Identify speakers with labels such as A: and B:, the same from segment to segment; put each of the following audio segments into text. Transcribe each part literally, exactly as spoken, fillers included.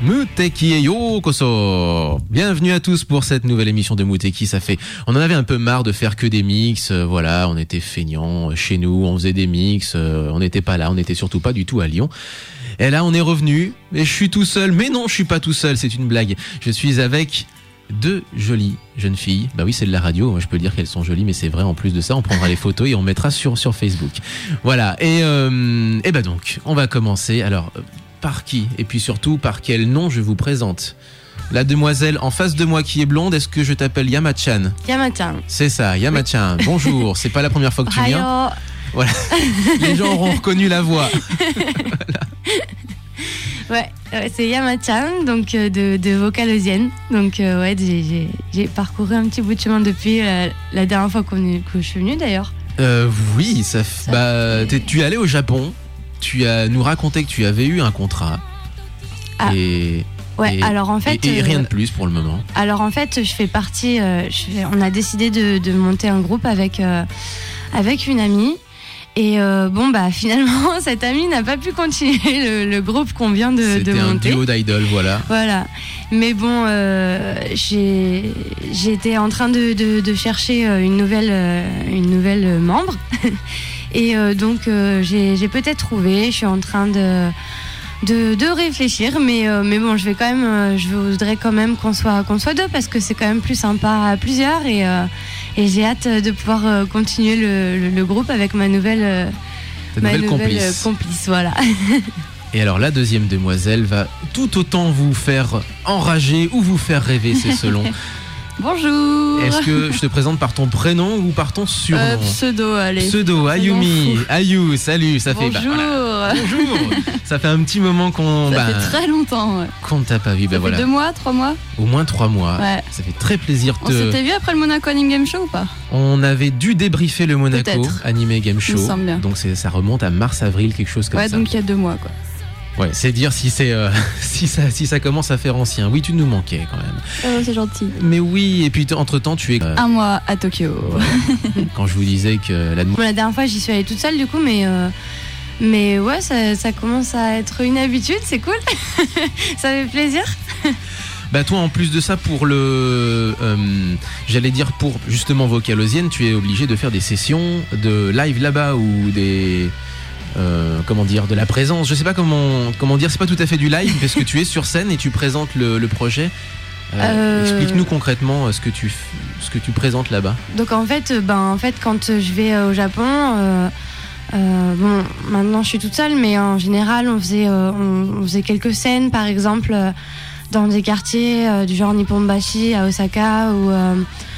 A: Muteki et Yokoso. Bienvenue à tous pour cette nouvelle émission de Muteki. Ça fait, on en avait un peu marre de faire que des mix. Euh, voilà, on était feignants chez nous, on faisait des mix. Euh, on n'était pas là, on n'était surtout pas du tout à Lyon. Et là, on est revenu. Et je suis tout seul. Mais non, je suis pas tout seul. C'est une blague. Je suis avec deux jolies jeunes filles. Bah oui, c'est de la radio. Moi, je peux dire qu'elles sont jolies, mais c'est vrai. En plus de ça, on prendra les photos et on mettra sur sur Facebook. Voilà. Et euh, et bah donc, on va commencer. Alors, par qui et puis surtout par quel nom je vous présente? La demoiselle en face de moi qui est blonde. Est-ce que je t'appelle Yama-chan?
B: Yama-chan.
A: C'est ça, Yama-chan. Oui. Bonjour. C'est pas la première fois que tu viens. Voilà. Les gens auront reconnu la voix. Voilà.
B: Ouais, ouais, c'est Yama-chan, donc euh, de, de Vocalosienne. Donc euh, ouais, j'ai, j'ai, j'ai parcouru un petit bout de chemin depuis euh, la dernière fois qu'on est, que je suis venue d'ailleurs.
A: Euh, oui, ça, f... ça bah, fait... tu es allé au Japon. Tu as nous raconté que tu avais eu un contrat.
B: Ah.
A: Et
B: ouais.
A: Et,
B: alors en fait.
A: Et, et rien
B: euh,
A: de plus pour le moment.
B: Alors en fait, je fais partie. Euh, je fais, on a décidé de, de monter un groupe avec euh, avec une amie. Et euh, bon bah finalement cette amie n'a pas pu continuer le, le groupe qu'on vient de,
A: C'était
B: de monter.
A: C'était un duo d'idoles, voilà.
B: Voilà. Mais bon, euh, j'ai j'étais en train de, de, de chercher une nouvelle une nouvelle membre. Et euh, donc euh, j'ai, j'ai peut-être trouvé. Je suis en train de de, de réfléchir, mais euh, mais bon, je vais quand même, euh, je voudrais quand même qu'on soit qu'on soit deux parce que c'est quand même plus sympa à plusieurs et euh, et j'ai hâte de pouvoir euh, continuer le, le, le groupe avec ma nouvelle euh, ma
A: nouvelle,
B: nouvelle
A: complice.
B: complice, voilà.
A: Et alors la deuxième demoiselle va tout autant vous faire enrager ou vous faire rêver, c'est selon.
B: Bonjour.
A: Est-ce que je te présente par ton prénom ou par ton surnom?
B: euh, Pseudo, allez.
A: Pseudo, Ayumi. Ayu, salut, ça
B: Bonjour.
A: fait. Bah, voilà. Bonjour. Ça fait un petit moment qu'on.
C: Ça
A: bah,
C: fait très longtemps. Ouais.
A: Qu'on ne t'a pas vu.
C: Ça
A: bah,
C: fait
A: voilà.
C: deux mois, trois mois.
A: Au moins trois mois.
C: Ouais.
A: Ça fait très plaisir.
C: On
A: de...
C: s'était vu après le Monaco Anime Game Show ou pas?
A: On avait dû débriefer le Monaco
C: Peut-être.
A: Anime Game Show.
C: Il me semble bien.
A: Donc c'est, ça remonte à mars-avril, quelque chose comme
C: ouais,
A: ça.
C: Ouais, donc il y a deux mois quoi.
A: Ouais, c'est dire si c'est euh, si ça si ça commence à faire ancien. Oui, tu nous manquais quand même.
C: Oh, c'est gentil.
A: Mais oui, et puis entre temps tu es euh,
C: un mois à Tokyo.
A: Quand je vous disais que la
B: bon, la dernière fois j'y suis allée toute seule du coup, mais euh, mais ouais, ça, ça commence à être une habitude, c'est cool. Ça fait plaisir.
A: Bah toi, en plus de ça, pour le, euh, j'allais dire pour justement Vocalosienne, tu es obligé de faire des sessions de live là-bas ou des Euh, comment dire, de la présence, je sais pas comment comment dire, c'est pas tout à fait du live parce que tu es sur scène et tu présentes le, le projet. Euh, euh... Explique-nous concrètement ce que tu ce que tu présentes là-bas.
B: Donc en fait, ben en fait quand je vais au Japon, euh, euh, bon maintenant je suis toute seule, mais en général on faisait euh, on, on faisait quelques scènes, par exemple euh, dans des quartiers euh, du genre Nipponbashi à Osaka ou euh,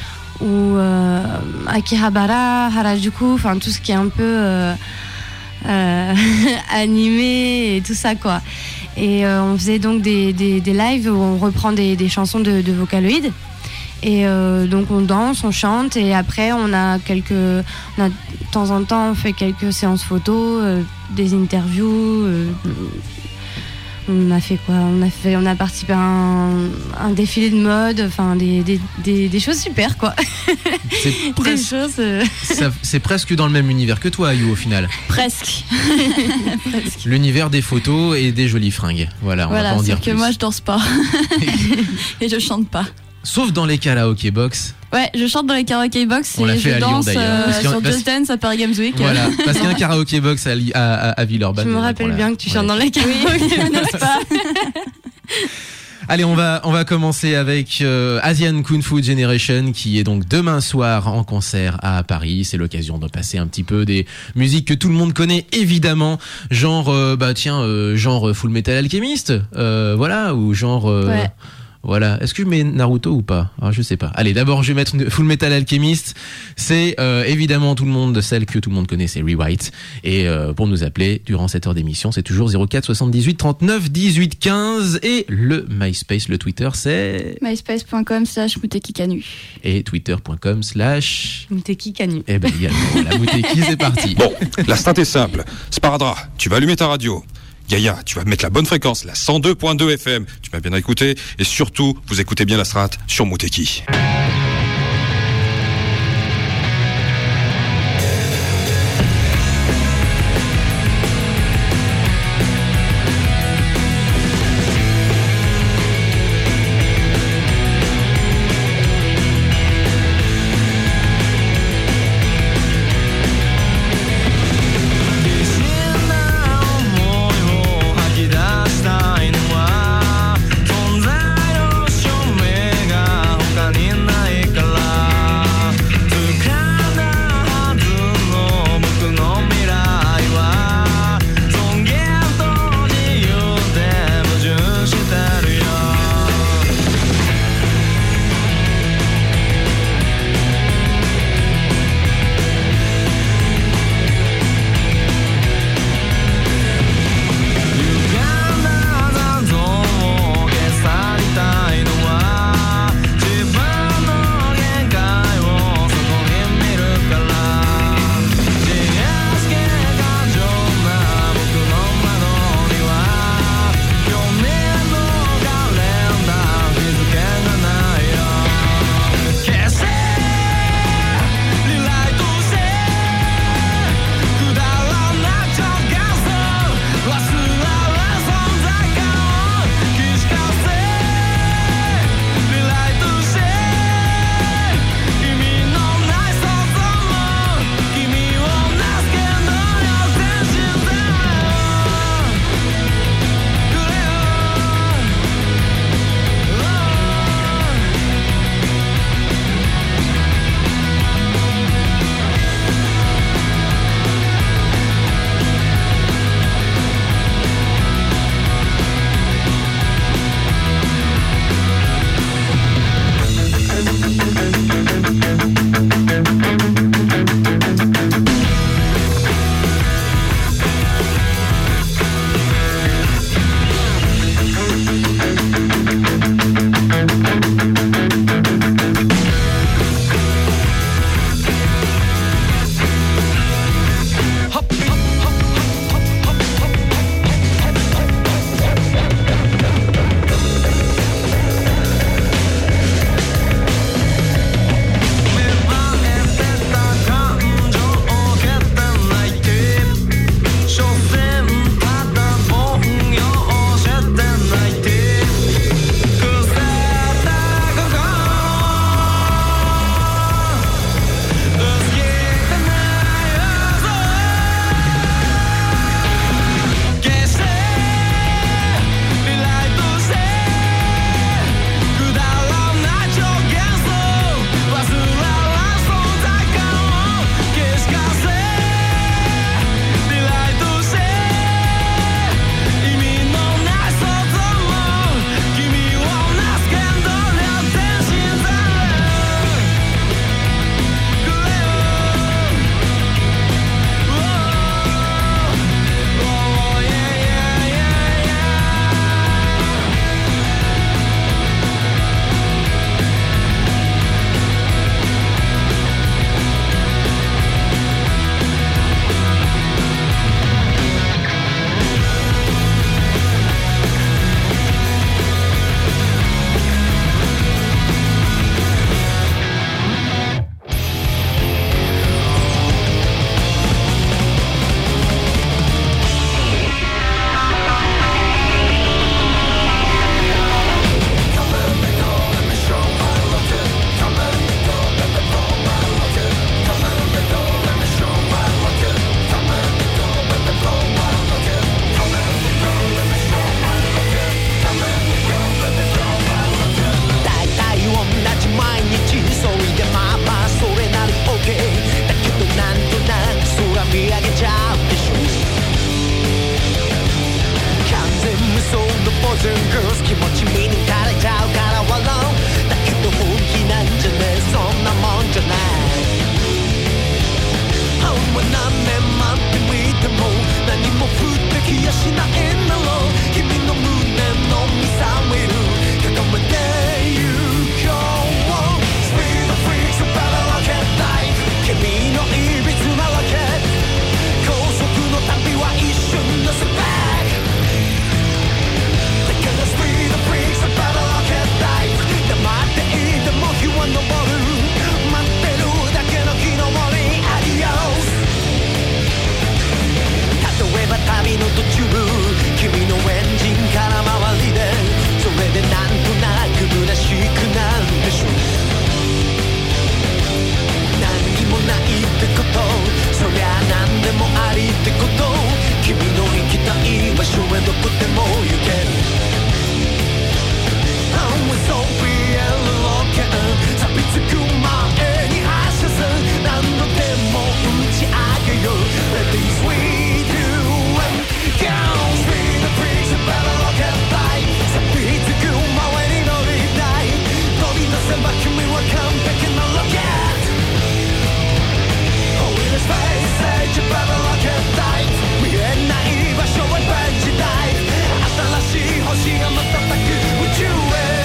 B: ou euh, Akihabara, Harajuku, enfin tout ce qui est un peu euh, Euh, animé et tout ça quoi. Et euh, on faisait donc des, des, des lives où on reprend des, des chansons de, de Vocaloid et euh, donc on danse, on chante et après on a quelques on a, de temps en temps on fait quelques séances photos, euh, des interviews, euh, on a fait quoi on a fait on a participé à un, un défilé de mode, enfin des, des, des, des choses super quoi.
A: C'est
B: des choses euh...
A: ça, c'est presque dans le même univers que toi, Ayu, au final.
C: Presque. Presque.
A: L'univers des photos et des jolies fringues. Voilà, on
C: voilà,
A: va pas en dire
C: que
A: plus.
C: moi je danse pas et je chante pas.
A: Sauf dans les karaoké box.
C: Ouais, je chante dans les karaoké box
A: on
C: et
A: l'a fait
C: je
A: à Lyon,
C: danse
A: d'ailleurs.
C: euh, sur Just Dance à Paris Games Week.
A: Voilà, parce qu'il y a un karaoké box à, à, à Villeurbanne.
B: Je me rappelle
A: voilà.
B: bien que tu chantes
A: ouais.
B: dans les karaoké, n'est-ce pas?
A: Allez, on va on va commencer avec euh, Asian Kung Fu Generation qui est donc demain soir en concert à Paris. C'est l'occasion de passer un petit peu des musiques que tout le monde connaît évidemment, genre euh, bah tiens euh, genre Full Metal Alchemist, euh, voilà, ou genre euh,
B: ouais.
A: Voilà. Est-ce que je mets Naruto ou pas? Ah, je sais pas. Allez, d'abord, je vais mettre Full Metal Alchemist. C'est euh, évidemment tout le monde, celle que tout le monde connaît, c'est Rewrite. Et euh, pour nous appeler durant cette heure d'émission, c'est toujours zéro quatre soixante-dix-huit trente-neuf dix-huit quinze. Et le MySpace, le Twitter, c'est
C: myspace point com slash Muteki Kanu.
A: Et twitter point com slash
B: Muteki Kanu.
A: Eh ben également, la Muteki, c'est parti.
D: Bon, la stat est simple. Sparadrap, tu vas allumer ta radio. Yaya, tu vas mettre la bonne fréquence, la cent deux point deux F M. Tu m'as bien écouté. Et surtout, vous écoutez bien la strat sur Muteki.
E: ゃしないんだろう君の胸のミサイル固めてゆこう Speed the freaks of battle rocket life 君のいびつなロケット高速の旅は一瞬のスペックだから Speed the freaks of battle rocket life 黙っていても日は昇る待ってるだけの日の森アディオス例えば旅の途中君のエンジンから周りでそれでなんとなく虚しくなるでしょう何にもないってことそりゃ何でもありってこと君の行きたい場所へどこでも行けるそう ビーエル ロケット錆びつく前に発射する何度でも打ち上げよう Let these we do it Go Speed the freaks of battle rocket light 錆びつく前に乗りたい乗り出せば君は完璧なロケット Oh in a space age of battle rocket light 見えない場所へベンチダイブ新しい星が瞬く宇宙へ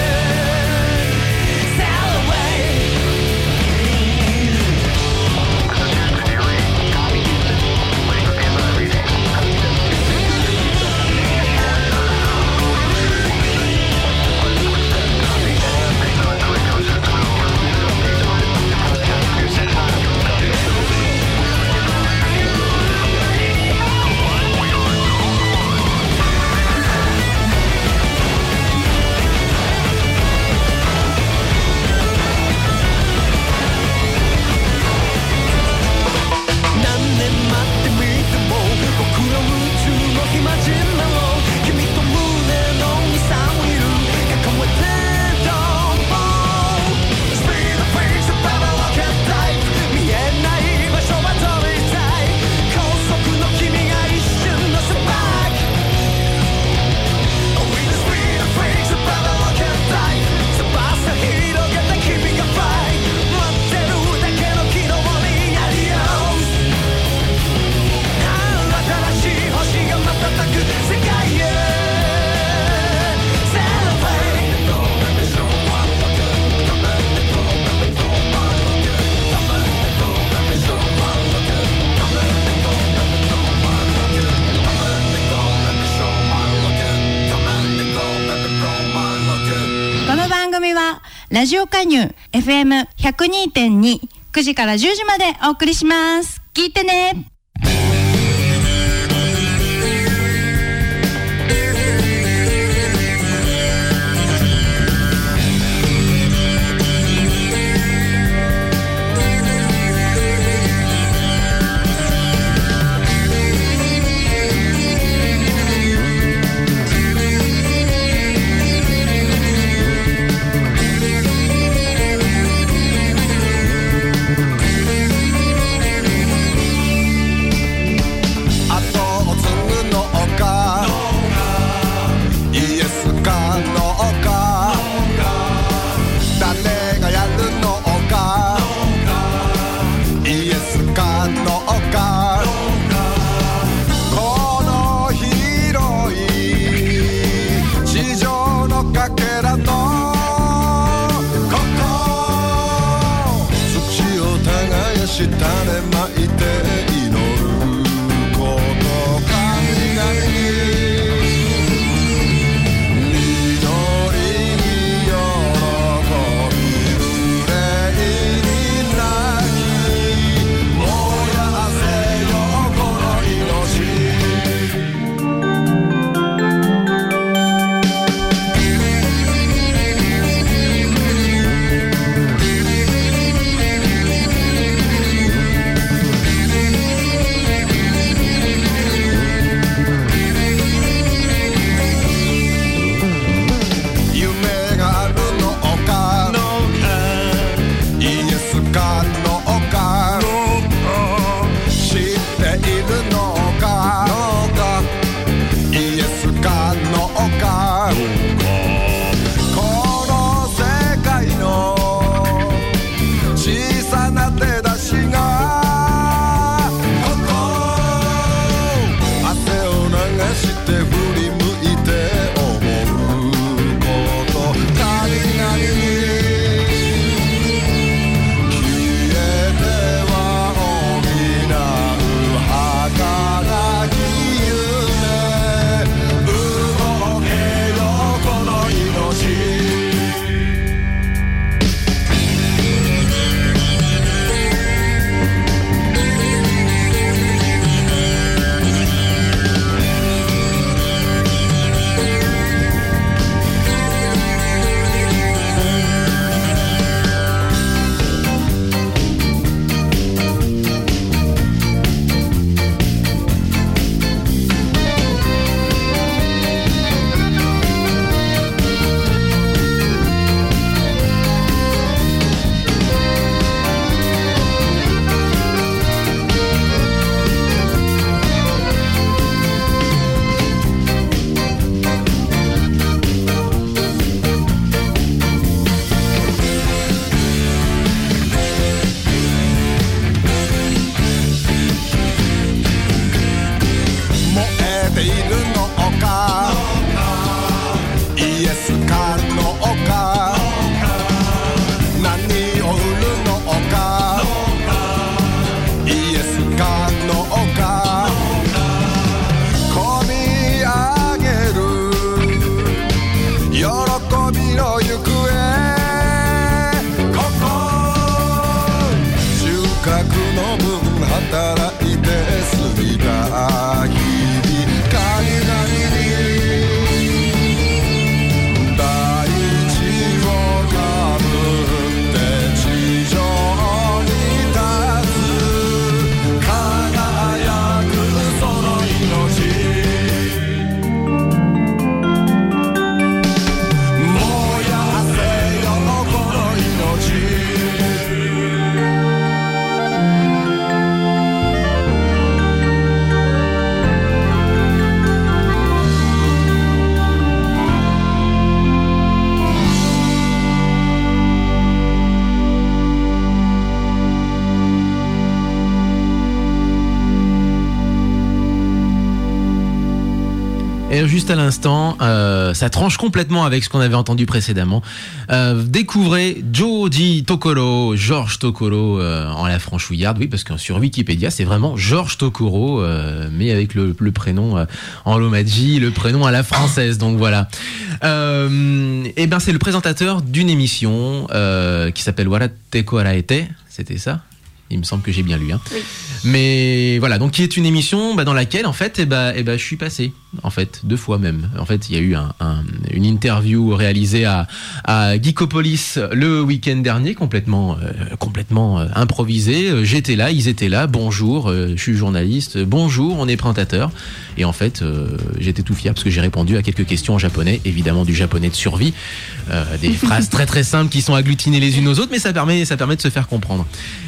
F: ラジオ加入 エフエムひゃくにてんに くじからじゅうじまでお送りします。聞いてね。
E: が日々雷に大地をかぶって地上に立つ輝くその命燃やせよこの命
A: Et juste à l'instant, euh, ça tranche complètement avec ce qu'on avait entendu précédemment. Euh, découvrez Joji Tokoro, Georges Tokoro euh, en la franchouillarde, oui, parce que sur Wikipédia, c'est vraiment Georges Tokoro, euh, mais avec le, le prénom euh, en Romaji, le prénom à la française. Donc voilà. Euh, et ben c'est le présentateur d'une émission euh, qui s'appelle Warateko Araete. C'était ça ? Il me semble que j'ai bien lu, hein.
C: Oui.
A: Mais voilà, donc qui est une émission bah, dans laquelle en fait, eh ben, eh ben, je suis passé, en fait, deux fois même. En fait, il y a eu un, un, une interview réalisée à, à Geekopolis le week-end dernier, complètement, euh, complètement euh, improvisée. J'étais là, ils étaient là. Bonjour, euh, je suis journaliste. Bonjour, on est présentateur. Et en fait, euh, j'étais tout fier parce que j'ai répondu à quelques questions en japonais, évidemment du japonais de survie, euh, des phrases très très simples qui sont agglutinées les unes aux autres, mais ça permet, ça permet de se faire comprendre.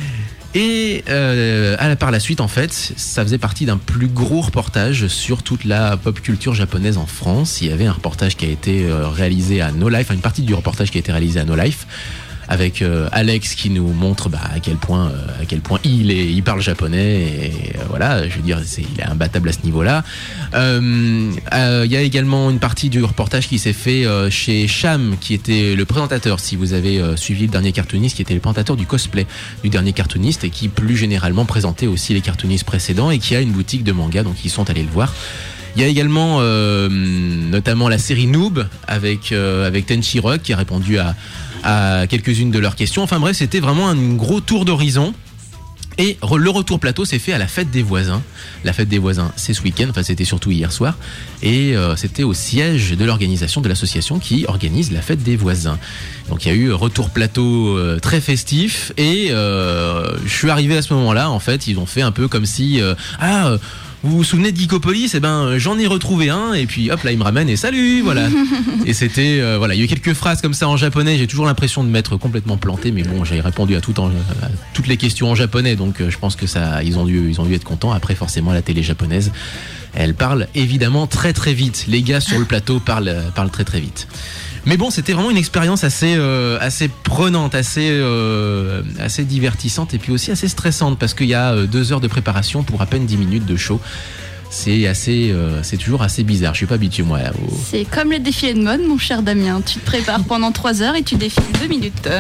A: Et euh, à la, par la suite, en fait, ça faisait partie d'un plus gros reportage sur toute la pop culture japonaise en France. Il y avait un reportage qui a été euh, réalisé à No Life, enfin une partie du reportage qui a été réalisé à No Life, avec euh, Alex qui nous montre bah, à quel point, euh, à quel point il est, il parle japonais et euh, voilà, je veux dire, c'est, il est imbattable à ce niveau-là. Euh, euh, il y a également une partie du reportage qui s'est fait euh, chez Cham, qui était le présentateur, si vous avez euh, suivi le dernier cartooniste, qui était le présentateur du cosplay du dernier cartooniste et qui plus généralement présentait aussi les cartoonistes précédents et qui a une boutique de manga, donc ils sont allés le voir. Il y a également euh, notamment la série Noob avec, euh, avec Tenchi Rock qui a répondu à, à quelques-unes de leurs questions. Enfin bref, c'était vraiment un gros tour d'horizon. Et le retour plateau s'est fait à la fête des voisins. La fête des voisins, c'est ce week-end, enfin c'était surtout hier soir. Et euh, c'était au siège de l'organisation de l'association qui organise la fête des voisins. Donc il y a eu retour plateau euh, très festif. Et euh, je suis arrivé à ce moment-là, en fait, ils ont fait un peu comme si... Euh, ah euh, vous vous souvenez de Geekopolis? Eh ben, j'en ai retrouvé un, et puis hop, là, il me ramène, et salut, voilà. Et c'était, euh, voilà, il y a eu quelques phrases comme ça en japonais, j'ai toujours l'impression de m'être complètement planté, mais bon, j'ai répondu à, tout en, à toutes les questions en japonais, donc euh, je pense que ça, ils ont dû, ils ont dû être contents. Après, forcément, la télé japonaise, elle parle évidemment très très vite. Les gars sur le plateau parlent, parlent très très vite. Mais bon, c'était vraiment une expérience assez, euh, assez prenante, assez, euh, assez divertissante et puis aussi assez stressante parce qu'il y a deux heures de préparation pour à peine dix minutes de show. C'est assez, euh, c'est toujours assez bizarre. Je suis pas habitué moi. Au...
C: C'est comme le défilé de mode, mon cher Damien. Tu te prépares pendant trois heures et tu défiles deux minutes.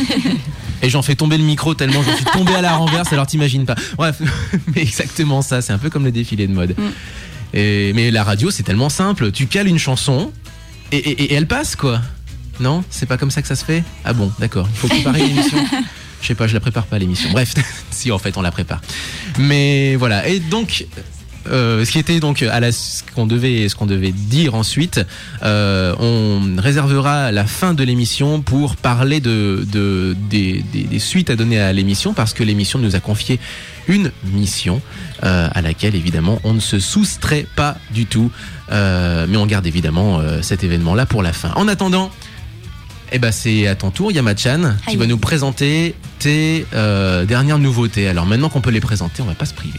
A: Et j'en fais tomber le micro tellement j'en suis tombé à la renverse. Alors t'imagines pas. Bref, mais exactement ça. C'est un peu comme le défilé de mode. Mm. Et, mais la radio, c'est tellement simple. Tu cales une chanson. Et, et, et elle passe quoi? Non, c'est pas comme ça que ça se fait? Ah bon, d'accord, il faut préparer l'émission. Je sais pas, je la prépare pas l'émission. Bref, si en fait on la prépare. Mais voilà, et donc euh, ce qui était donc à la, ce qu'on devait, ce qu'on devait dire ensuite, euh, on réservera la fin de l'émission pour parler de, de des, des, des suites à donner à l'émission parce que l'émission nous a confié une mission euh, à laquelle évidemment on ne se soustrait pas du tout, euh, mais on garde évidemment euh, cet événement-là pour la fin. En attendant, eh ben c'est à ton tour, Yama-chan, tu vas nous présenter tes euh, dernières nouveautés. Alors maintenant qu'on peut les présenter, on va pas se priver.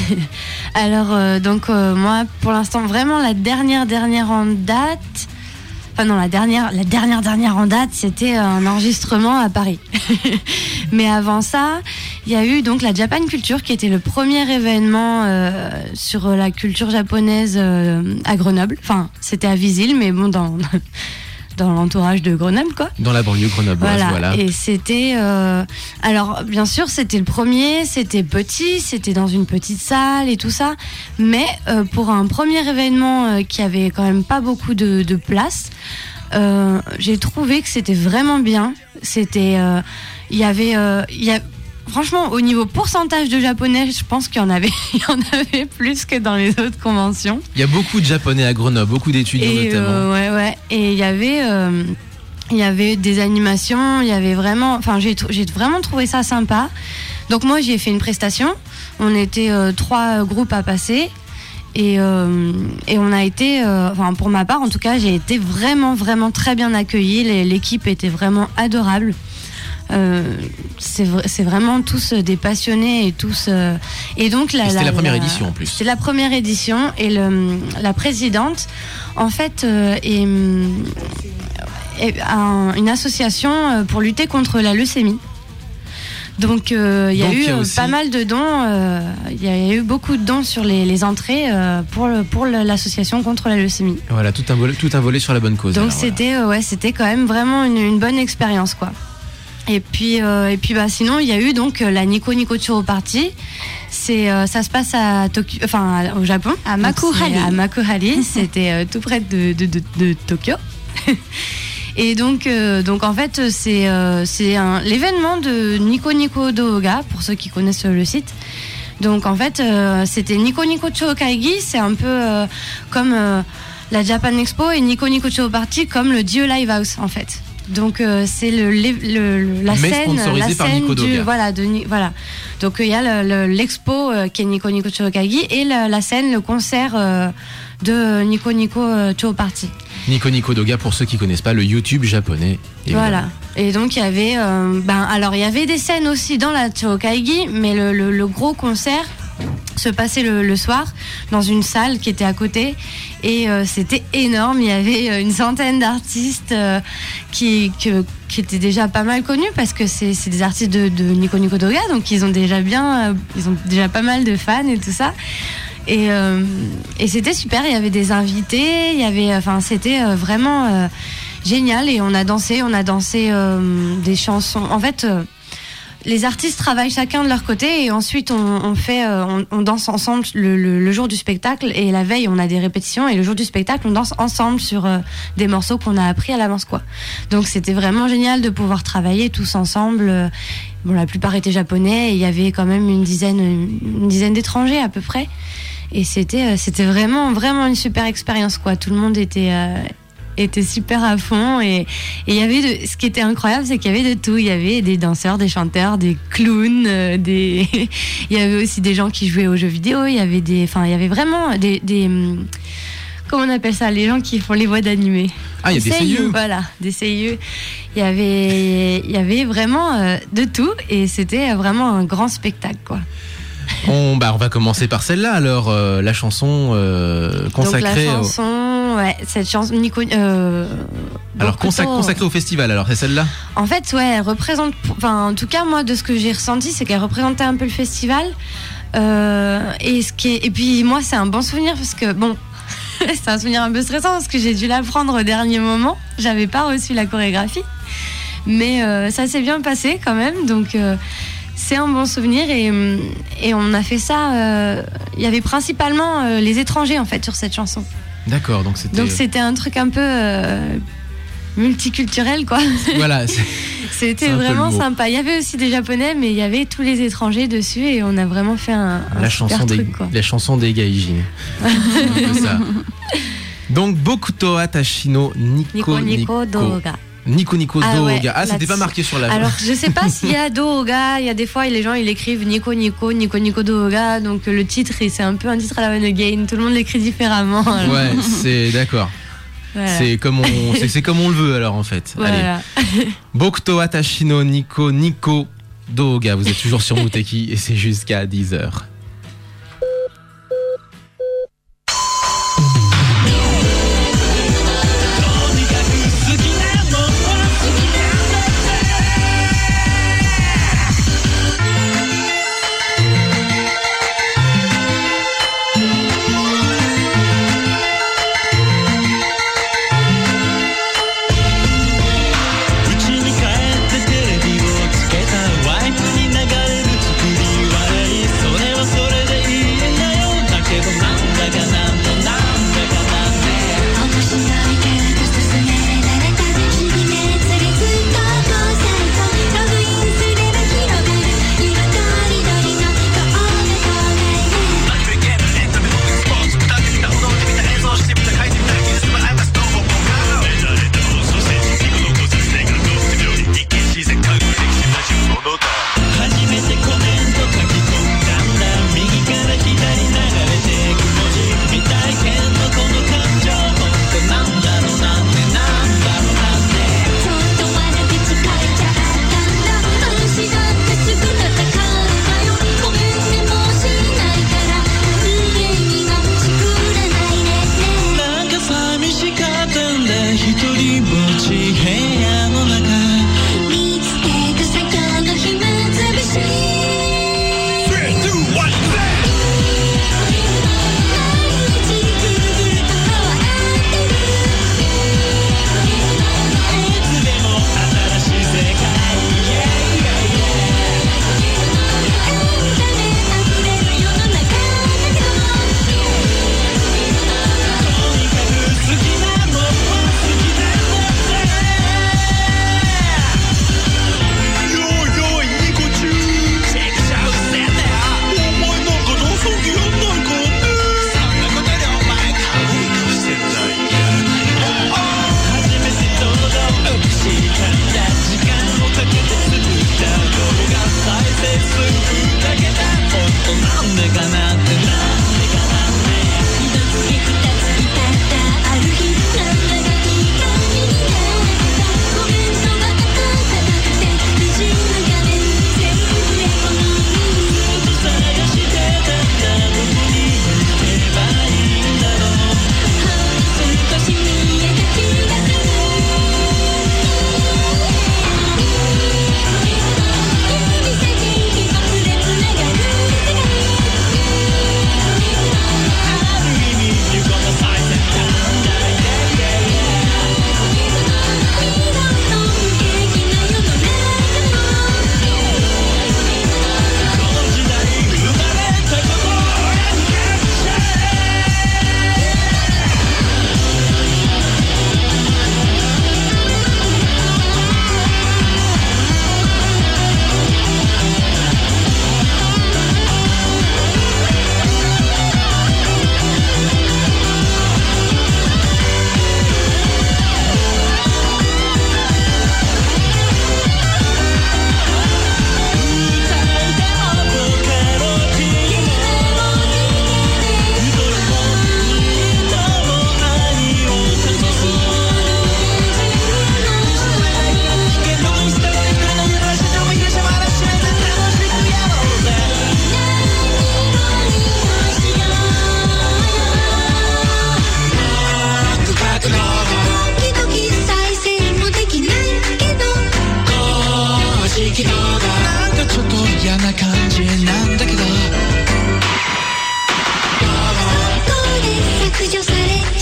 B: Alors euh, donc euh, moi pour l'instant vraiment la dernière dernière en date. Enfin non, la dernière, la dernière dernière en date, c'était un enregistrement à Paris. Mais avant ça, il y a eu donc la Japan Culture, qui était le premier événement euh, sur la culture japonaise euh, à Grenoble. Enfin, c'était à Visil, mais bon, dans dans l'entourage de Grenoble, quoi.
A: Dans la banlieue grenobloise, voilà. voilà.
B: Et c'était... Euh, alors, bien sûr, c'était le premier, c'était petit, c'était dans une petite salle et tout ça. Mais euh, pour un premier événement euh, qui avait quand même pas beaucoup de, de place, euh, j'ai trouvé que c'était vraiment bien. C'était... Il euh, y avait... Il euh, y a, franchement, au niveau pourcentage de japonais, je pense qu'il y en avait, il y en avait plus que dans les autres conventions.
A: Il y a beaucoup de japonais à Grenoble, beaucoup d'étudiants
B: Et
A: notamment.
B: euh, ouais, ouais. Et il y avait, euh, il y avait des animations, il y avait vraiment, enfin, j'ai, tr- j'ai vraiment trouvé ça sympa. Donc moi, j'ai fait une prestation. On était euh, trois groupes à passer. Et, euh, et on a été, euh, enfin pour ma part en tout cas, j'ai été vraiment vraiment très bien accueillie. Les- L'équipe était vraiment adorable. Euh, c'est, vra- c'est vraiment tous des passionnés et tous. euh, et donc la,
A: Et c'était
B: la-
A: la première
B: la-
A: édition en plus.
B: C'est la première édition et le, la présidente, en fait, euh, est, est un- une association euh, pour lutter contre la leucémie. Donc euh, il y a
A: Donc,
B: eu
A: il y a
B: euh,
A: aussi-
B: pas mal de dons, euh, il y a eu beaucoup de dons sur les, les entrées euh, pour, le, pour le- l'association contre la leucémie.
A: Voilà, tout un volet, tout un volet sur la bonne cause.
B: Donc
A: alors, voilà.
B: c'était euh, ouais, c'était quand même vraiment une, une bonne expérience quoi. Et puis euh, et puis bah sinon il y a eu donc euh, la Nico Nico Churro Party. C'est euh, ça se passe à Tokyo, enfin à- au Japon,
C: À
B: Donc,
C: Makuhari.
B: c'est À Makuhari, c'était euh, tout près de de, de, de Tokyo. Et donc, euh, donc en fait, c'est euh, c'est un l'événement de Nico Nico Doga pour ceux qui connaissent le site. Donc en fait, euh, c'était Nico Nico Cho Kaigi, c'est un peu euh, comme euh, la Japan Expo et Nico Nico Cho Party comme le Dio Live House en fait. Donc euh, c'est le, le, le- la
A: Mais
B: scène,
A: sponsorisé
B: la
A: par
B: scène
A: Nico
B: du
A: Doga.
B: voilà de Ni- voilà. Donc il y a le- le- l'expo euh, qui est Nico Nico Cho Kaigi et la, la scène, le concert euh, de Nico Nico euh, Cho Party.
A: Nico Nico Doga, pour ceux qui connaissent pas, le YouTube japonais. évidemment.
B: Voilà. Et donc il y avait, euh, ben alors il y avait des scènes aussi dans la Chokaigi, mais le, le, le gros concert se passait le, le soir dans une salle qui était à côté et euh, c'était énorme. Il y avait euh, une centaine d'artistes euh, qui, que, qui étaient déjà pas mal connus parce que c'est, c'est des artistes de, de Nico Nico Doga, donc ils ont déjà bien, euh, ils ont déjà pas mal de fans et tout ça. Et, euh, et c'était super, il y avait des invités, il y avait, enfin, c'était euh, vraiment euh, génial et on a dansé, on a dansé euh, des chansons. En fait, euh, les artistes travaillent chacun de leur côté et ensuite on, on fait, euh, on, on danse ensemble le, le, le jour du spectacle et la veille on a des répétitions et le jour du spectacle on danse ensemble sur euh, des morceaux qu'on a appris à l'avance quoi. Donc c'était vraiment génial de pouvoir travailler tous ensemble. euh, Bon, la plupart étaient japonais et il y avait quand même une dizaine, une dizaine d'étrangers à peu près. Et c'était, euh, c'était vraiment, vraiment une super expérience, quoi. Tout le monde était, euh, était super à fond. Et et il y avait de, ce qui était incroyable, c'est qu'il y avait de tout. Il y avait des danseurs, des chanteurs, des clowns, euh, des, il y avait aussi des gens qui jouaient aux jeux vidéo. Il y avait des, enfin, il y avait vraiment des, des, hum, comment on appelle ça, les gens qui font les voix d'animés.
A: Ah, il y a des seiyuu.
B: Voilà, des seiyuu. Il y avait, il y avait vraiment euh, de tout et c'était vraiment un grand spectacle, quoi.
A: On, bah, on va commencer par celle-là alors, euh, la chanson euh, consacrée.
B: Donc la
A: au-
B: chanson, ouais, cette chanson, Nico, euh,
A: Alors
B: Bokuto,
A: consac- consacrée au festival, alors c'est celle-là.
B: En fait, ouais, elle représente, enfin, en tout cas, moi, de ce que j'ai ressenti, c'est qu'elle représentait un peu le festival. Euh, et ce qui est, et puis moi, c'est un bon souvenir parce que bon, c'est un souvenir un peu stressant parce que j'ai dû l'apprendre au dernier moment. J'avais pas reçu la chorégraphie, mais euh, ça s'est bien passé quand même. Donc euh, c'est un bon souvenir et, et on a fait ça. euh, Il y avait principalement euh, les étrangers en fait sur cette chanson.
A: D'accord, donc c'était.
B: Donc c'était un truc un peu euh, multiculturel quoi.
A: Voilà. c'est-
B: C'était
A: C'est un peu
B: vraiment
A: le mot.
B: sympa. Il y avait aussi des japonais, mais il y avait tous les étrangers dessus et on a vraiment fait un, un
A: La
B: super
A: chanson, des,
B: truc quoi.
A: la chanson des gaijin. C'est un peu ça. Donc, Bokuto Atashino Nico
B: Nico Nico Doga.
A: Nico Nico
B: Ah ouais,
A: Doga. Ah, c'était
B: là-dessus.
A: pas marqué sur la.
B: Alors je sais pas s'il y a Doga, il y a des fois les gens ils écrivent Nico Nico, Nico Nico Doga, donc le titre c'est un peu un titre à la One Again, tout le monde l'écrit différemment. alors.
A: Ouais, c'est d'accord.
B: Voilà.
A: C'est comme on, c'est, c'est comme on le veut alors en fait. Allez.
B: Voilà.
A: Bokuto Atashino Nico Nico Doga. Vous êtes toujours sur Muteki et c'est jusqu'à dix heures.
E: 「ワイプに流れる作り笑い」「それは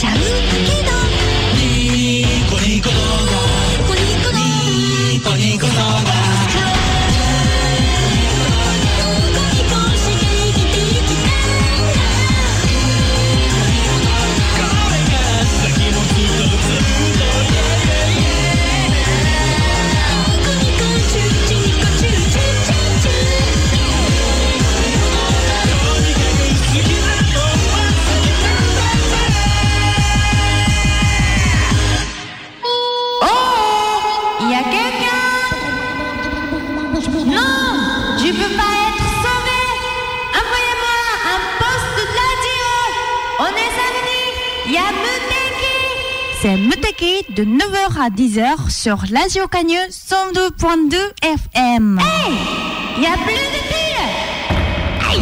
F: ちゃうけど
E: ニコニコ動画
F: ニコニコ
E: ニコニコ動画
F: ニコニコ刺激できた
E: これから先もずっとずっと
F: ニコニコチューチュニコチューチューチューチュー
E: とにかく好きなのは
F: Il y a quelqu'un? Non, je peux pas être sauvé. Envoyez-moi un poste de radio. On est samedi. Il y a Muteki. C'est Muteki de neuf heures à dix heures sur Radio Cagnes cent deux point deux F M. Hey, il y a plus de filles. Hey.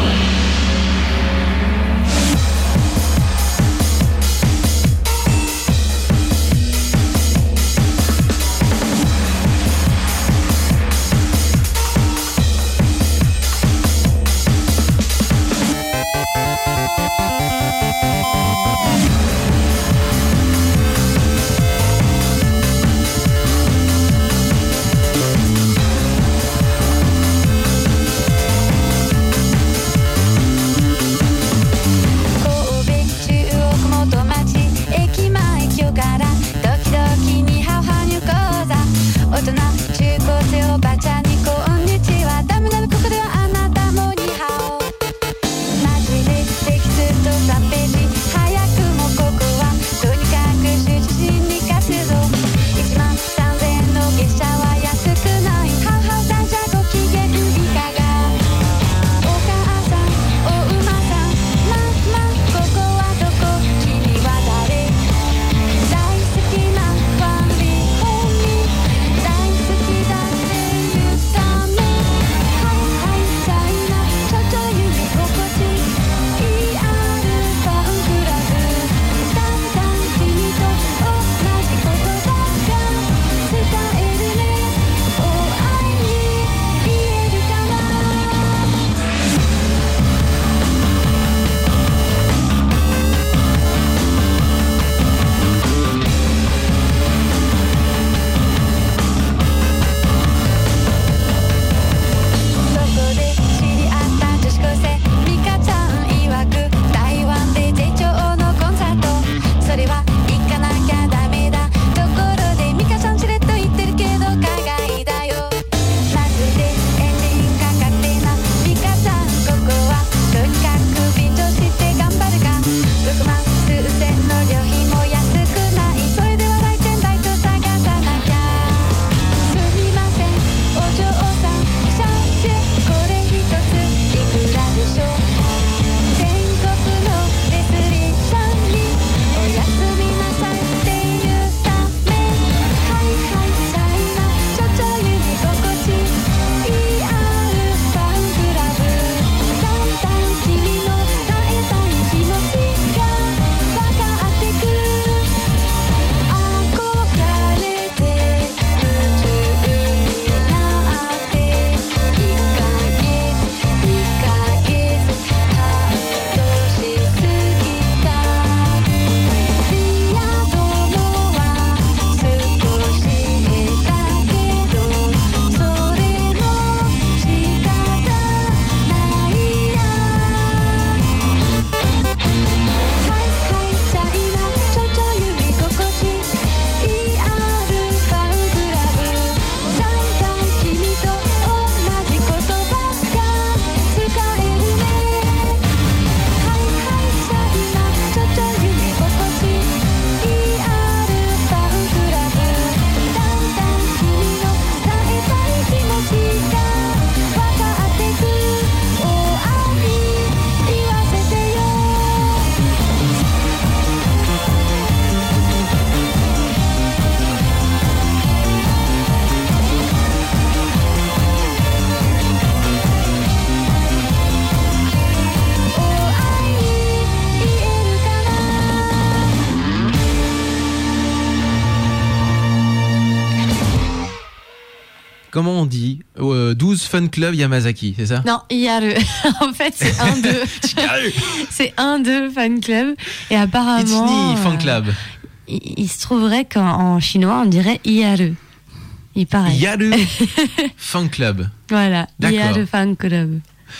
A: comment on dit euh, douze Fun Club Yamazaki, c'est ça?
B: Non, Iyaru. En fait, c'est un d'eux. C'est un d'eux, Fan Club. Et apparemment.
A: Ichini Fan
B: euh,
A: Club.
B: il, il se trouverait qu'en en chinois, on dirait Iyaru. Il paraît.
A: Yaru Fan Club.
B: Voilà,
A: D'accord.
B: Iyaru Fan Club.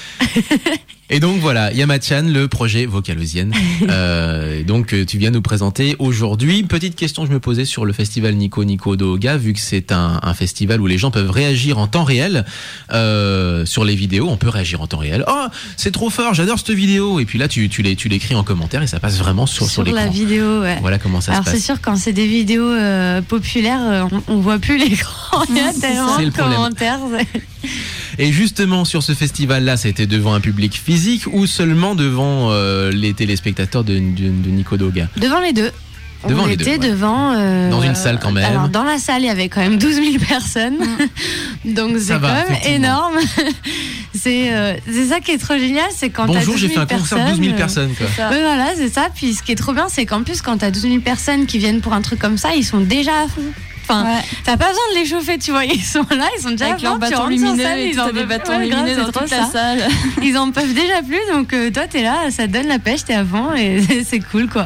A: Et donc voilà, Yama-chan, le projet Vocalosienne. Euh, donc euh, tu viens nous présenter aujourd'hui. Petite question que je me posais sur le festival Nico Nico Doga, vu que c'est un, un festival où les gens peuvent réagir en temps réel euh, sur les vidéos. On peut réagir en temps réel. Oh, c'est trop fort, j'adore cette vidéo. Et puis là, tu, tu, l'é- tu l'écris en commentaire et ça passe vraiment sur, sur,
B: Sur la
A: l'écran.
B: vidéo, ouais.
A: Voilà comment ça
B: Alors
A: se
B: c'est
A: passe.
B: sûr, quand c'est des vidéos euh, populaires, euh, on, on voit plus l'écran. Il y a
C: C'est
B: tellement
A: ça. C'est
B: de
A: le problème.
B: commentaires. c'est-
A: Et justement, sur ce festival-là, c'était devant un public physique ou seulement devant euh, les téléspectateurs de, de, de Nico Doga?
B: Devant les deux.
A: Devant
B: on
A: les deux,
B: était
A: ouais.
B: devant. euh,
A: Dans une salle quand même.
B: Alors, dans la salle, il y avait quand même douze mille personnes. Donc, c'est
A: Ça va,
B: quand même
A: effectivement.
B: énorme. c'est, euh, c'est ça qui est trop génial. C'est quand t'as
A: Bonjour,
B: douze
A: j'ai
B: mille
A: fait un concert de douze mille personnes. Quoi.
C: Ça.
B: Oui, voilà, c'est ça. Puis ce qui est trop bien, c'est qu'en plus, quand t'as douze mille personnes qui viennent pour un truc comme ça, ils sont déjà à fond. Enfin,
C: Ouais.
B: t'as pas besoin de les chauffer, tu vois. Ils sont là, ils sont déjà
C: Avec
B: à fond.
C: leurs
B: tu
C: bâtons
B: rentres sur
C: lumineux
B: scène,
C: et
B: ils
C: tout,
B: en
C: t'as des
B: peuvent-
C: bâtons
B: ouais, grave,
C: lumineux
B: c'est
C: dans
B: trop
C: toute la
B: ça.
C: salle.
B: Ils en peuvent déjà plus, donc euh, toi, t'es là, ça te donne la pêche, t'es à fond et c'est cool, quoi.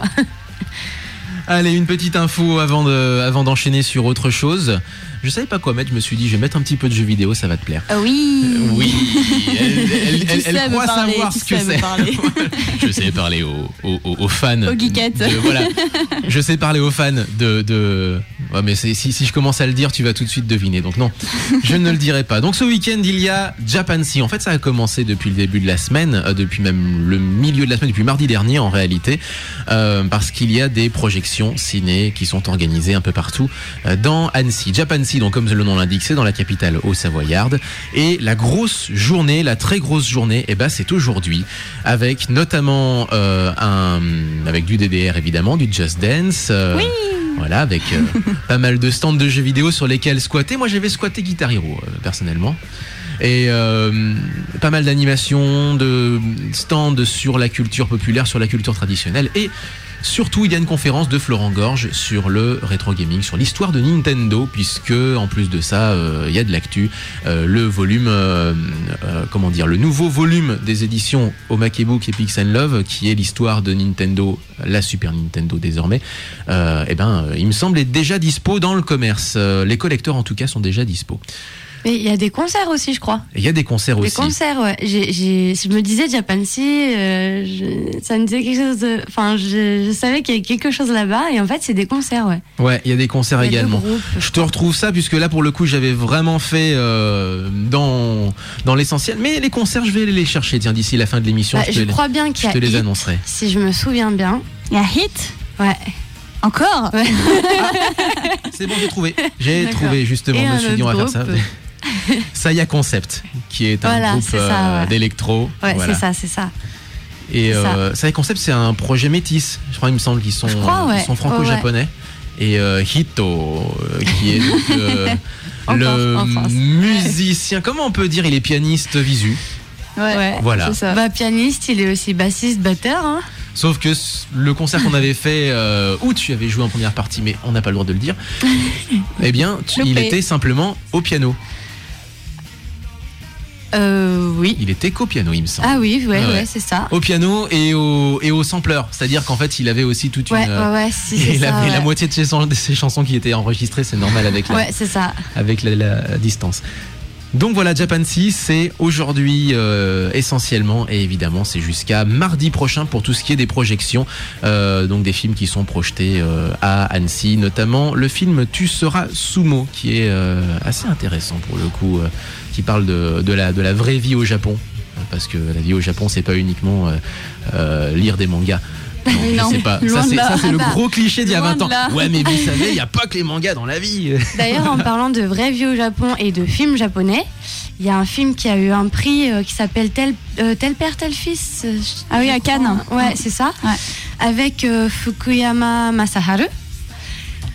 A: Allez, une petite info avant, de, avant d'enchaîner sur autre chose. Je savais pas quoi mettre, je me suis dit, je vais mettre un petit peu de jeux vidéo, ça va te plaire.
C: Ah oui.
A: Euh, oui, elle, elle,
C: Tu
A: elle,
C: sais
A: elle
C: me
A: croit
C: parler,
A: savoir
C: tu
A: ce que
C: sais me
A: c'est.
C: parler.
A: Je sais parler aux, aux, aux- aux fans.
C: Aux geekettes.
A: de- voilà. Je sais parler aux fans de. de... Ouais, mais c'est, si, si je commence à le dire, tu vas tout de suite deviner. Donc non, je ne le dirai pas. Donc ce week-end, il y a Japan Sea. En fait, ça a commencé depuis le début de la semaine, euh, depuis même le milieu de la semaine, depuis mardi dernier en réalité, euh, parce qu'il y a des projections ciné qui sont organisées un peu partout euh, dans Annecy. Japan Sea, donc comme le nom l'indique, c'est dans la capitale haut-savoyarde. Et la grosse journée, la très grosse journée, eh ben, c'est aujourd'hui, avec notamment euh, un, avec du D D R évidemment, du Just Dance. euh, Voilà, avec euh, pas mal de stands de jeux vidéo sur lesquels squatter. Moi, j'avais squatté Guitar Hero, euh, personnellement. Et euh, pas mal d'animations, de stands sur la culture populaire, sur la culture traditionnelle. Et surtout, il y a une conférence de Florent Gorge sur le rétro gaming, sur l'histoire de Nintendo, puisque en plus de ça, euh, il y a de l'actu. Euh, le volume, euh, euh, comment dire, le nouveau volume des éditions Omakebook et Pix and Love, qui est l'histoire de Nintendo, la Super Nintendo désormais. Euh, eh ben, euh, il me semble être déjà dispo dans le commerce. Euh, les collecteurs, en tout cas, sont déjà dispo.
B: Mais il y a des concerts aussi, je crois.
A: Et il y a des concerts
B: Des
A: aussi.
B: concerts, ouais. J'ai, j'ai, je me disais Japan Sea, euh, je- ça me disait quelque chose de. Enfin, je, je savais qu'il y avait quelque chose là-bas, et en fait, c'est des concerts, ouais.
A: Ouais, il y a des concerts
B: Il y a deux
A: également.
B: groupes.
A: Je te retrouve ça puisque là pour le coup j'avais vraiment fait euh, dans dans l'essentiel. Mais les concerts je vais aller les chercher tiens d'ici la fin de l'émission.
B: Bah,
A: je
B: je
A: te,
B: crois bien qu'il
A: je
B: y a
A: te les
B: Hit,
A: annoncerai.
B: si je me souviens bien.
C: Il y a Hit.
B: Ouais.
C: Encore.
B: Ouais.
A: C'est bon j'ai trouvé. J'ai
B: D'accord.
A: trouvé justement.
B: Et
A: Je me
B: un
A: suis dit on va
B: autre
A: faire ça.
B: groupe.
A: Saya Concept qui est un
B: Voilà,
A: groupe
B: c'est ça,
A: euh,
B: ouais.
A: d'électro.
B: Ouais,
A: Voilà.
B: c'est ça, c'est ça.
A: Et
B: c'est
A: euh, Saya Concept c'est un projet métis. Je crois il me semble qu'ils sont
B: Je crois, ouais.
A: ils sont franco-japonais. Et euh, Hito euh, qui est donc, euh,
B: Encore,
A: le
B: en France.
A: musicien. Comment on peut dire il est pianiste visu.
C: Ouais.
B: Ouais.
A: Voilà.
C: C'est ça.
B: Bah, pianiste, il est aussi bassiste, batteur, hein.
A: Sauf que c- le concert qu'on avait fait, euh, où tu avais joué en première partie, mais on n'a pas le droit de le dire, eh bien, tu- il
C: Loupé.
A: était simplement au piano.
B: Euh, oui.
A: Il était qu'au piano, il me semble.
B: Ah oui, ouais,
A: Ouais.
B: ouais, c'est ça.
A: Au piano et au, et au sampler. C'est-à-dire qu'en fait, il avait aussi toute
B: Ouais,
A: une.
B: ouais, ouais, si, c'est
A: il
B: ça.
A: avait la
B: ouais.
A: moitié de ses, chan- de ses chansons qui étaient enregistrées, c'est normal avec la,
B: Ouais, c'est ça.
A: avec la, la distance. Donc voilà, Japan Sea, c'est aujourd'hui euh, essentiellement, et évidemment c'est jusqu'à mardi prochain pour tout ce qui est des projections, euh, donc des films qui sont projetés euh, à Annecy, notamment le film Tu seras sumo, qui est euh, assez intéressant pour le coup, euh, qui parle de, de, la, de la vraie vie au Japon, parce que la vie au Japon c'est pas uniquement euh, euh, lire des mangas. Donc, je
C: Non,
A: sais pas.
C: loin
A: Ça,
C: de
A: c'est,
C: là.
A: ça, c'est
B: Ah
A: le
B: bah,
A: gros cliché d'il y a
C: loin
A: vingt
C: de
A: ans.
C: là.
A: Ouais, mais vous savez, il n'y a pas que les mangas dans la vie.
B: D'ailleurs, en parlant de vraie vie au Japon et de films japonais, il y a un film qui a eu un prix euh, qui s'appelle Tel, euh, Tel père, tel fils. euh, je-
C: Ah oui,
B: je
C: à
B: crois.
C: Cannes.
B: Ouais, c'est ça.
C: Ouais.
B: Avec euh, Fukuyama Masaharu, qui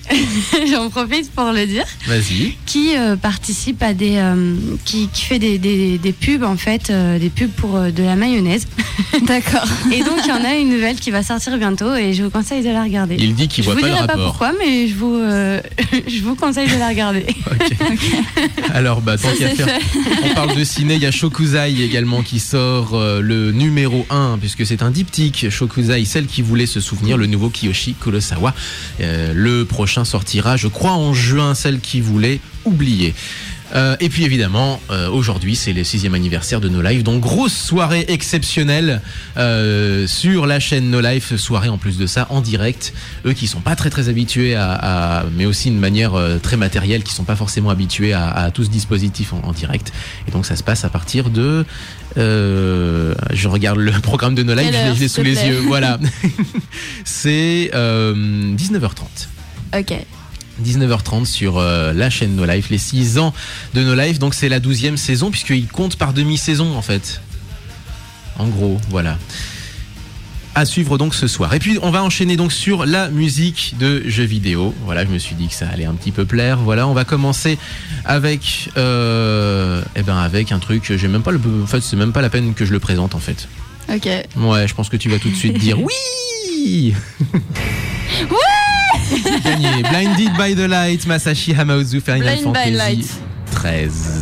B: j'en profite pour le dire,
A: Vas-y.
B: qui euh, participe à des, euh, qui, qui fait des, des, des pubs en fait, euh, des pubs pour euh, de la mayonnaise.
C: D'accord.
B: Et donc il y en a une nouvelle qui va sortir bientôt et je vous conseille de la regarder.
A: Il dit qu'il
B: je
A: voit
B: vous
A: pas le
B: dirai pas
A: rapport.
B: pourquoi, mais je vous, euh, je vous conseille de la regarder.
A: Ok. Alors, bah, tant
C: Ça,
A: qu'à
C: c'est
A: faire,
C: fait.
A: on parle de ciné. Il y a Shokuzai également qui sort euh, le numéro un, puisque c'est un diptyque. Shokuzai, celle qui voulait se souvenir, le nouveau Kiyoshi Kurosawa. Euh, le prochain sortira, je crois, en juin, celle qui voulait oublier. Euh, et puis évidemment, euh, aujourd'hui c'est le sixième anniversaire de No Life, donc grosse soirée exceptionnelle euh, sur la chaîne No Life, soirée en plus de ça en direct. Eux qui sont pas très très habitués à, à mais aussi une manière euh, très matérielle, qui sont pas forcément habitués à, à tout ce dispositif en, en direct. Et donc ça se passe à partir de, euh, je regarde le programme de No Life,
C: Quelle
A: je l'ai-
C: heure,
A: je l'ai
C: s'il
A: sous
C: te
A: les
C: plaît
A: yeux. Voilà, c'est euh, dix-neuf heures trente.
C: Ok.
A: dix-neuf heures trente sur euh, la chaîne No Life, les six ans de No Life, donc c'est la douzième saison puisqu'il compte par demi-saison en fait. En gros, voilà. À suivre donc ce soir. Et puis on va enchaîner donc sur la musique de jeux vidéo. Voilà, je me suis dit que ça allait un petit peu plaire. Voilà, on va commencer avec, euh, eh ben avec un truc. J'ai même pas le, en fait, c'est même pas la peine que je le présente en fait.
C: Ok.
A: Ouais, je pense que tu vas tout de suite dire oui. Gagné. Blinded by the Light, Masashi Hamauzu, Final
C: Blind by
A: Fantasy
C: Light.
A: treize.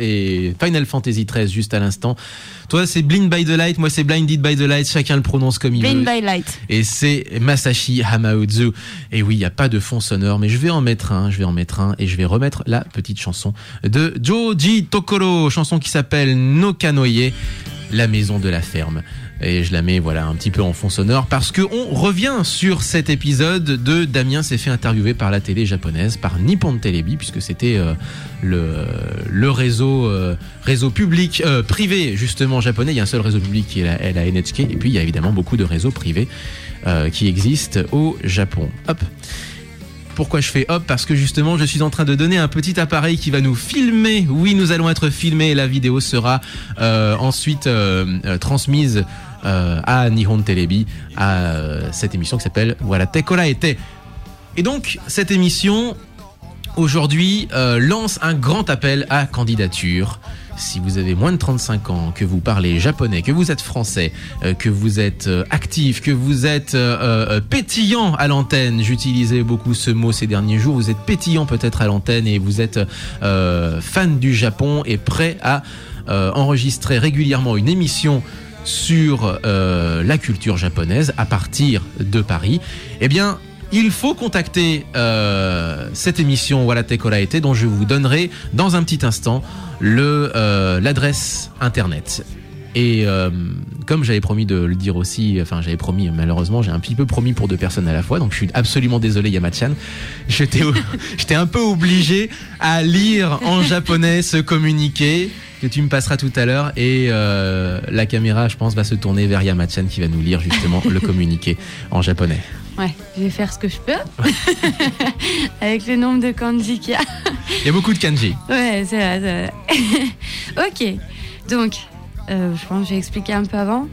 A: et Final Fantasy treize juste à l'instant. Toi, c'est Blind by the Light, moi c'est Blinded by the Light, chacun le prononce comme il
C: Blind
A: veut.
C: by Light.
A: Et c'est Masashi Hamauzu. Et oui, il n'y a pas de fond sonore, mais je vais en mettre un, je vais en mettre un, et je vais remettre la petite chanson de Joji Tokoro, chanson qui s'appelle Nokanoye, la maison de la ferme. Et je la mets voilà un petit peu en fond sonore parce que on revient sur cet épisode de Damien s'est fait interviewer par la télé japonaise, par Nippon Telebi, puisque c'était euh, le le réseau euh, réseau public euh, privé justement japonais. Il y a un seul réseau public qui est la, la N H K, et puis il y a évidemment beaucoup de réseaux privés euh, qui existent au Japon. Hop. Pourquoi je fais hop? Parce que justement je suis en train de donner un petit appareil qui va nous filmer. Oui, nous allons être filmés et la vidéo sera euh, ensuite euh, euh, transmise euh, à Nihon Telebi, à euh, cette émission qui s'appelle Voilà Tekora Ete. Et donc cette émission aujourd'hui euh, lance un grand appel à candidature. Si vous avez moins de trente-cinq ans, que vous parlez japonais, que vous êtes français, euh, que vous êtes euh, actif, que vous êtes euh, euh, pétillant à l'antenne, j'utilisais beaucoup ce mot ces derniers jours, vous êtes pétillant peut-être à l'antenne et vous êtes euh, fan du Japon et prêt à euh, enregistrer régulièrement une émission sur euh, la culture japonaise à partir de Paris, eh bien il faut contacter euh, cette émission Voilà Tekora Ete, dont je vous donnerai dans un petit instant le euh, l'adresse internet. Et euh, comme j'avais promis de le dire aussi, enfin j'avais promis, malheureusement j'ai un petit peu promis pour deux personnes à la fois, donc je suis absolument désolé Yamachan. J'étais j'étais un peu obligé à lire en japonais ce communiqué que tu me passeras tout à l'heure, et euh, la caméra je pense va se tourner vers Yamachan qui va nous lire justement le communiqué en japonais.
B: Ouais, je vais faire ce que je peux avec le nombre de kanji qu'il y a.
A: Il y a beaucoup de kanji.
B: Ouais, c'est vrai, c'est vrai. Ok, donc, euh, je pense que j'ai expliqué un peu avant.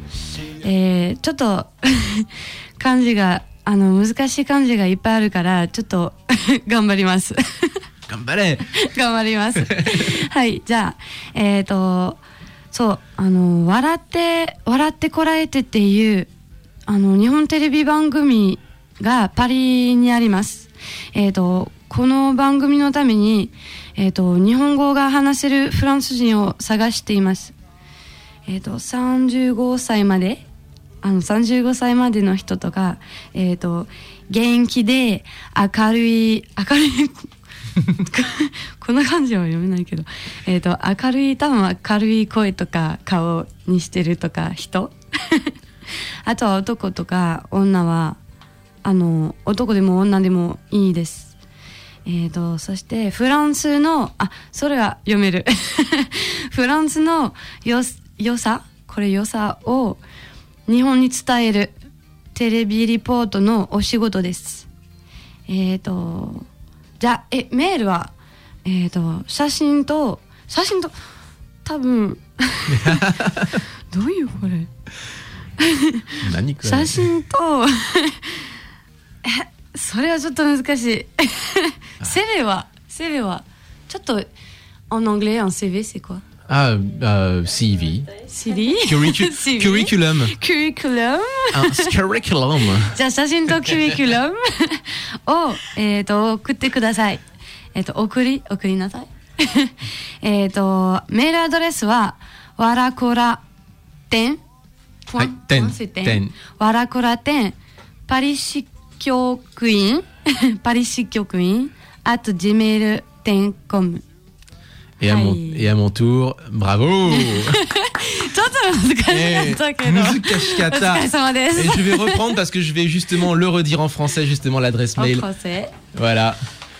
B: Et, ちょっと漢字があの難しい漢字がいっぱいあるからちょっと頑張ります。
A: 頑張れ。
B: 頑張ります。はい、じゃあ、えっと、そう、あの、笑って、笑ってこらえてっていう、あの、日本テレビ番組がパリにあります。えっと、この番組のために、えっと、日本語が話せるフランス人を探しています。えっと、さんじゅうごさいまで、あの、さんじゅうごさいまでの人とか、えっと、元気で明るい、明るい、こんな感じは読めないけど、えっと、明るい、多分明るい声とか顔にしてるとか人あとは男とか女はあの男でも女でもいいです。えっとそしてフランスのあそれは読めるフランスのよ良さこれ良さを日本に伝えるテレビリポートのお仕事です。えっとじゃあえメールはえっと写真と写真と多分どういうこれ
A: 何これ
B: 写真とえそれはちょっと難しいセレはセレはちょっとen anglais un C V c'est quoi?
A: Ah, euh, C V.
B: C V
A: Curricu-
B: C V
A: curriculum.
B: Curriculum.
A: Un curriculum.
B: じゃあ写真とキュリキュラムをえっと送ってください。えっと送り送りなさい。えっとメールアドレスはわらこら店
A: はい店店
B: わらこら店パリ市局員パリ市局員 at gmail dot com
A: Et à, mon, et à mon tour, bravo.
B: ちょっと難しかったけど。
A: 難しかった。
B: お疲れ様です。
A: Et je vais reprendre parce que je vais justement le redire en français, justement l'adresse mail.
B: En français.
A: Voilà.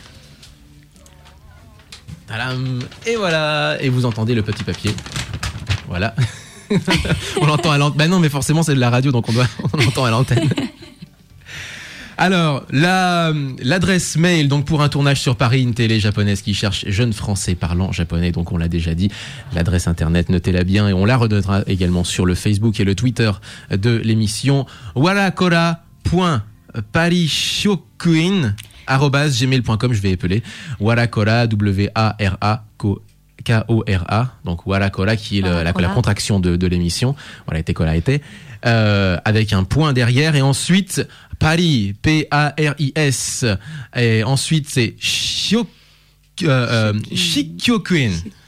A: Tadam. Et voilà. Et vous entendez le petit papier. Voilà. On l'entend à l'antenne. Bah non, mais forcément c'est de la radio, donc on doit, on l'entend à l'antenne. Alors, la, l'adresse mail, donc pour un tournage sur Paris, une télé japonaise qui cherche jeunes français parlant japonais, donc on l'a déjà dit, l'adresse internet, notez-la bien, et on la redonnera également sur le Facebook et le Twitter de l'émission, warakora point parishokuin arobase gmail point com, je vais épeler, warakora, W A R A K O R A, donc warakora qui est le, la, la contraction de, de l'émission, voilà, Tekora Ete, euh, avec un point derrière, et ensuite Paris, P A R I S, et ensuite c'est Shio, euh, euh, Shikyokuin,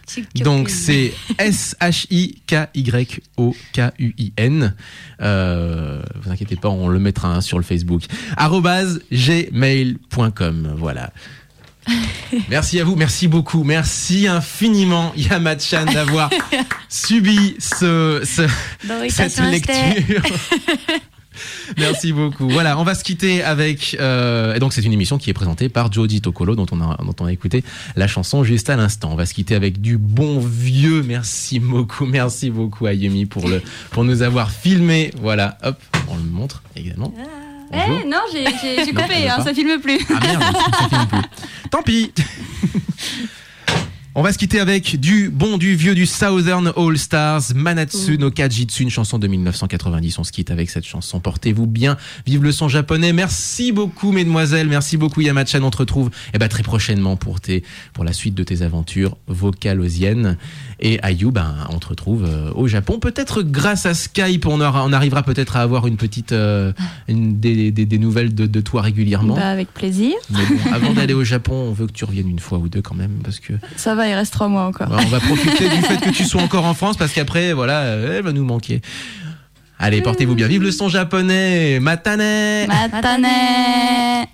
A: Donc c'est S H I K Y O K U I N. Euh, vous inquiétez pas, on le mettra hein, sur le Facebook. arobase gmail point com. Voilà. Merci à vous, merci beaucoup, merci infiniment Yama-chan d'avoir subi ce, ce cette lecture. Merci beaucoup. Voilà, on va se quitter avec. Euh, et donc c'est une émission qui est présentée par Jody Tokolo, dont on a dont on a écouté la chanson juste à l'instant. On va se quitter avec du bon vieux. Merci beaucoup, merci beaucoup à Yumi pour le pour nous avoir filmé. Voilà, hop, on le montre également.
C: Eh hey, non, j'ai, j'ai, j'ai coupé, non, hein, ça filme plus.
A: Ah merde, ça filme plus. Tant pis. On va se quitter avec du bon, du vieux, du Southern All Stars, Manatsu no Kajitsu, une chanson de dix-neuf cent quatre-vingt-dix. On se quitte avec cette chanson. Portez-vous bien, vive le son japonais. Merci beaucoup, mesdemoiselles. Merci beaucoup, Yama-chan. On te retrouve eh ben, très prochainement pour, tes, pour la suite de tes aventures vocalosiennes. Et Ayu, ben, on te retrouve euh, au Japon. Peut-être grâce à Skype, on, aura, on arrivera peut-être à avoir une petite, euh, une, des, des, des nouvelles de, de toi régulièrement.
C: Bah, avec plaisir.
A: Mais bon, avant d'aller au Japon, on veut que tu reviennes une fois ou deux quand même, parce que.
C: Ça va, il reste trois mois encore.
A: Ouais, on va profiter du fait que tu sois encore en France, parce qu'après, voilà, elle va nous manquer. Allez, portez-vous bien. Vive le son japonais. Matane.
C: Matane.